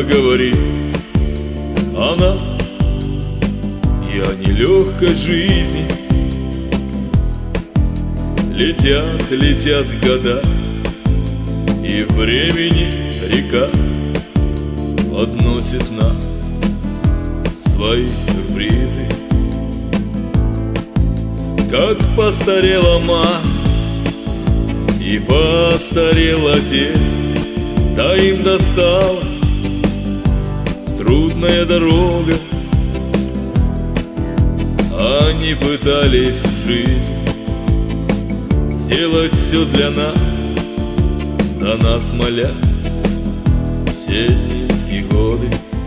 поговори о нас и о нелегкой жизни. Летят, летят года, и времени река подносит нам свои сюрпризы. Как постарела мать и постарел отец, да им досталась трудная дорога. Они пытались в жизни сделать все для нас, за нас молясь все дни и годы.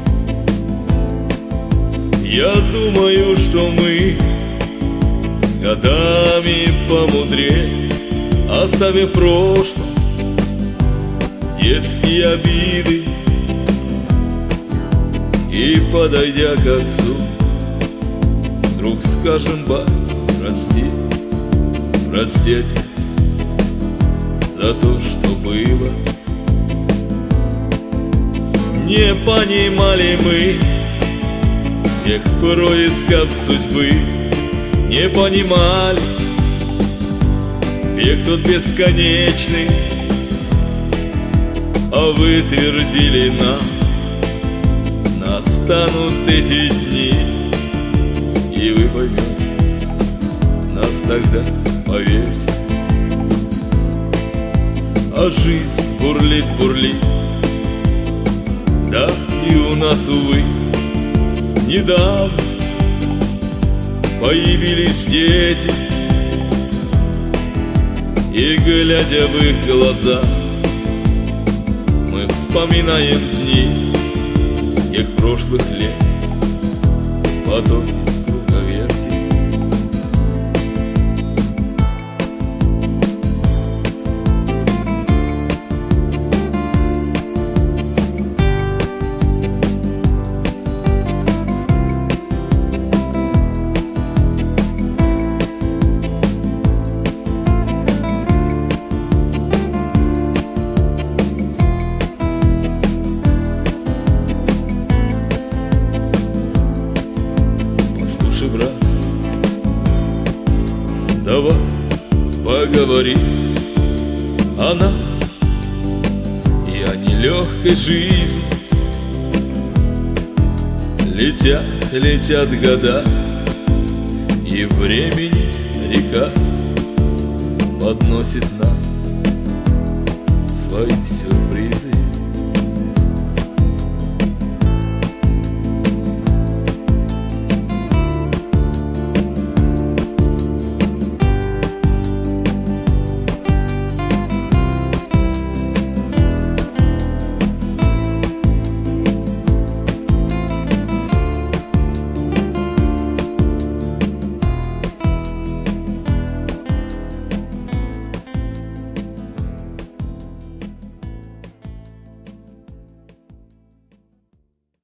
Я думаю, что мы с годами помудрее, оставив в прошлом детские обиды и, подойдя к отцу, вдруг скажем: батя, прости, прости, отец, за то, что было. Не понимали мы всех происков судьбы, не понимали век тот бесконечный, а вы твердили нам: настанут эти дни, и вы поймете нас тогда, поверьте. А жизнь бурлит, бурлит, да и у нас, увы, недавно появились дети, и, глядя в их глаза, мы вспоминаем дни тех прошлых лет, потом круговерти. Брат, давай поговори о нас и о нелегкой жизни. Летят, летят года, и времени река подносит нам свои сюрпризы.